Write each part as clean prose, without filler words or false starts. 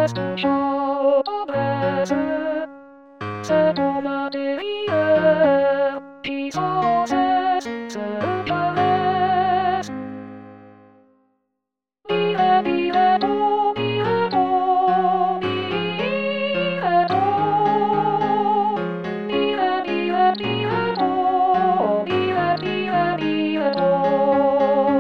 ストショートブレスセトマテリアピソーセススーパーレスミレミレドミレドミレドミレミレミレドミレミレミレド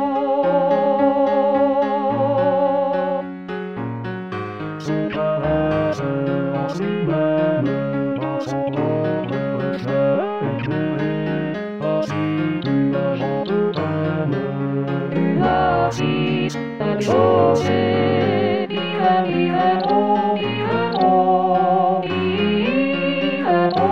スカレスをしめる場所を無限に走るがほぶたむらしエピソードミレミレドミレドミレド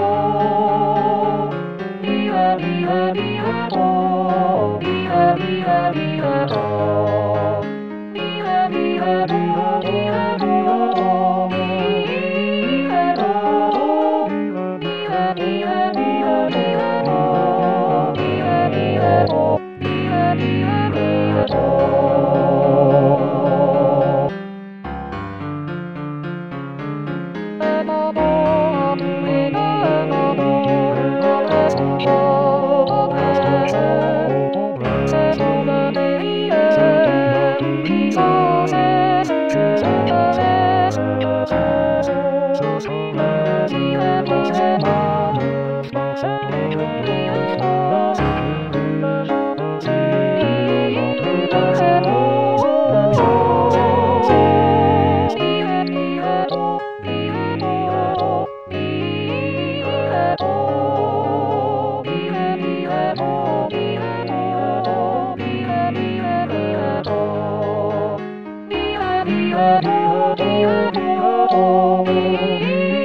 ミレミレミレドミレミレミレドミレミレミレドミレミレミレドミレドミレド